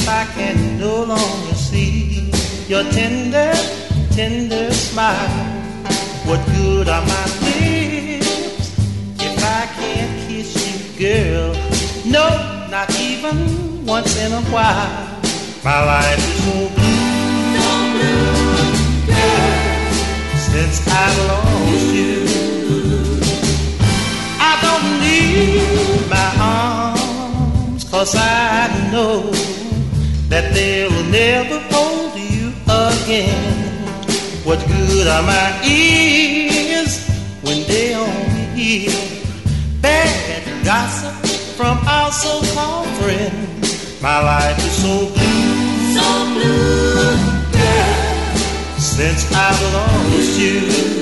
I can no longer see your tender, tender smile. What good are my lips if I can't kiss you, girl? No, not even once in a while. My life is so blue, girl, since I've lost you. I don't need my arms, 'cause I know that they will never hold you again. What good are my ears when they only hear bad gossip from our so-called friends? My life is so blue, girl, since I've lost you.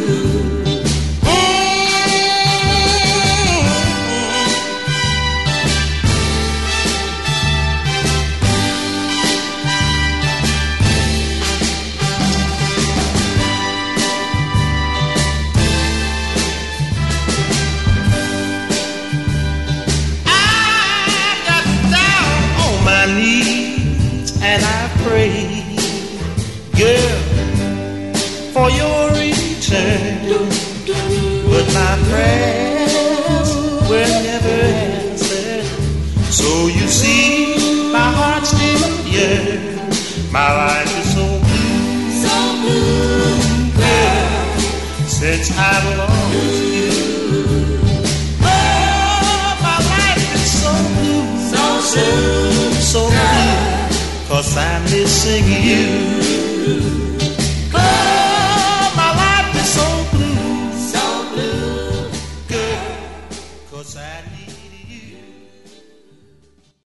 And I pray, girl, for your return. But my prayers were never answered. So you see, my heart still yearns. My life is so blue, girl, since I've lost you. Oh, my life is so blue, so blue, 'cause I'm missing you. Oh, my life is so blue, girl, 'cause I need